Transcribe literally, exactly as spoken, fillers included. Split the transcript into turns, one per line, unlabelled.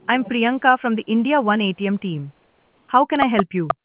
I'm Priyanka from the India One A T M team. How can I help you?